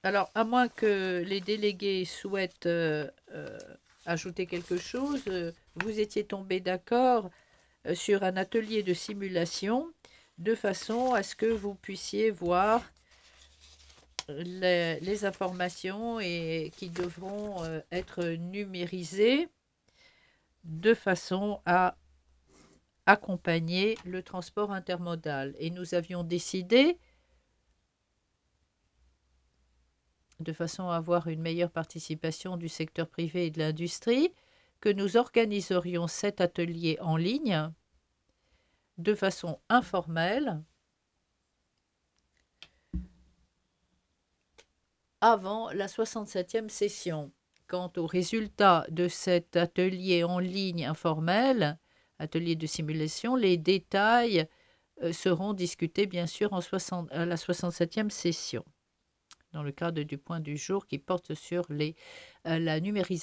Alors, à moins que les délégués souhaitent ajouter quelque chose, vous étiez tombé d'accord sur un atelier de simulation de façon à ce que vous puissiez voir les informations et qui devront être numérisées de façon à accompagner le transport intermodal. Et nous avions décidé, de façon à avoir une meilleure participation du secteur privé et de l'industrie, que nous organiserions cet atelier en ligne de façon informelle avant la 67e session. Quant aux résultats de cet atelier en ligne informel, atelier de simulation, les détails seront discutés bien sûr à la 67e session, dans le cadre du point du jour qui porte sur la numérisation